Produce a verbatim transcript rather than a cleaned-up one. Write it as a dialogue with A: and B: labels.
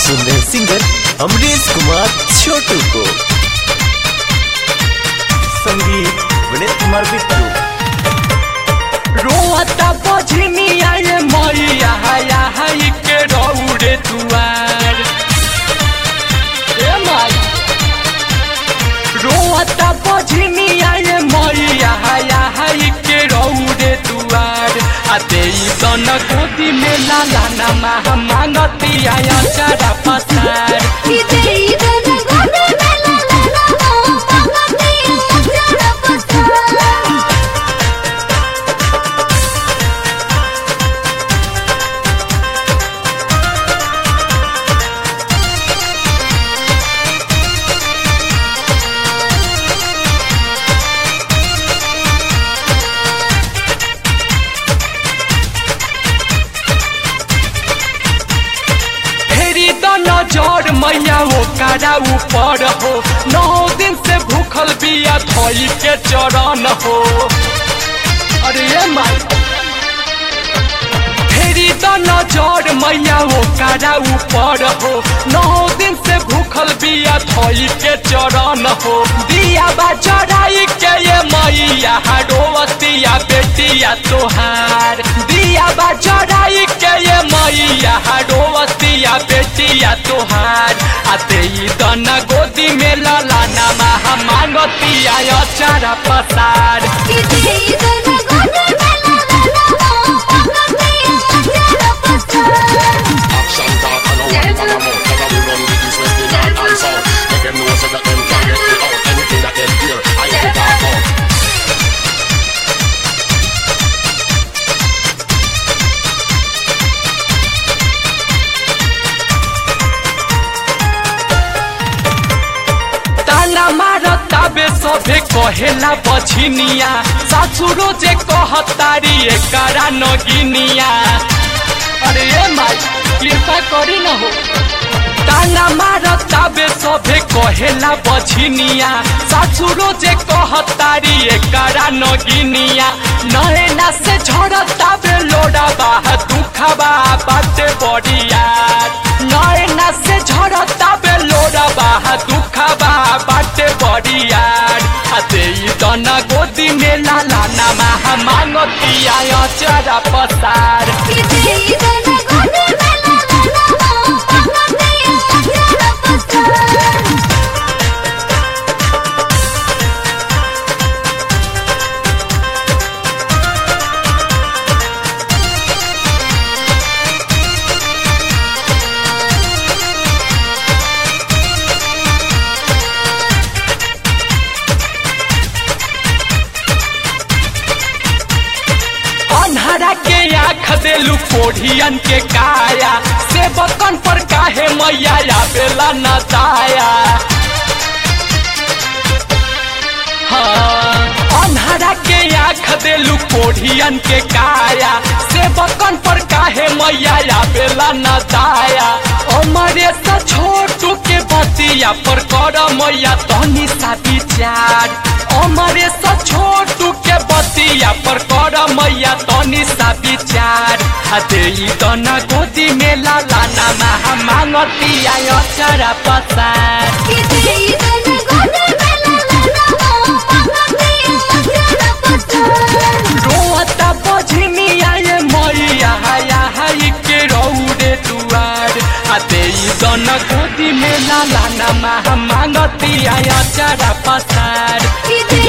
A: सुन रहे सिंगर अमरीश कुमार छोटू को। संगीत विनीत कुमार बिट्टू।
B: रोता बजनी आए मैया हाया हाई के रौड़े दुआर ए माई रोता बजनी आए मैया हाया हाई के रौड़े दुआर आते तन गोदी में लाला नमा मांगती आया चारा पसार नजर मैया वो कारा ऊपर हो नौ दिन से भूखल बिया धोई के चरण हो। अरे ये माई फेरी तो नजर मैया वो कारा ऊपर हो नौ दिन से भूखल बिया धोई के चरण हो। दिया बा चढ़ाई के ये मैया रोवतिया बेटिया तोहार दिया बा चढ़ाई के ये मैया रोवतिया बेटिया तोहार आते ही दना गोदी में लाला नमा मांगतिया चारा पसार सभे कहेला बछिनिया सासुरो जे कहतारी एकरा नगिनिया। अरे ये माई कृपा करी न हो ताना मारता बे सभे कहेला बछिनिया सासुरो जे कहतारी एकरा नगिनिया। नैना से झड़ता बे लोड़ा बाह दुखबा बाटे बड़िया नैना से झड़ता बे लोड़ा बाह दुखबा बाटे बड़िया आते दना गोदी में लाला नमा मांगतिया चारा पसार के आँख देलू कोढ़ियन के काया से बकन पर काहे मैया बेला न दाया। हाँ अन्हारा के आँख देलू कोढ़ियन के काया से बकन पर काहे मैया बेला न दाया। अमरे से छोटू के बतिया पर कर मैया तनी सा विचार अमरे से छोटू के बतिया पर कर मैया तनी सा विचार आते दना गोदी में लाला नमा मांगतिया चारा पसार रोता बजनी आए मैया हाया हाई के रौड़े दुआर आते दना गोदी में लाला नमा मांगतिया चारा पसार।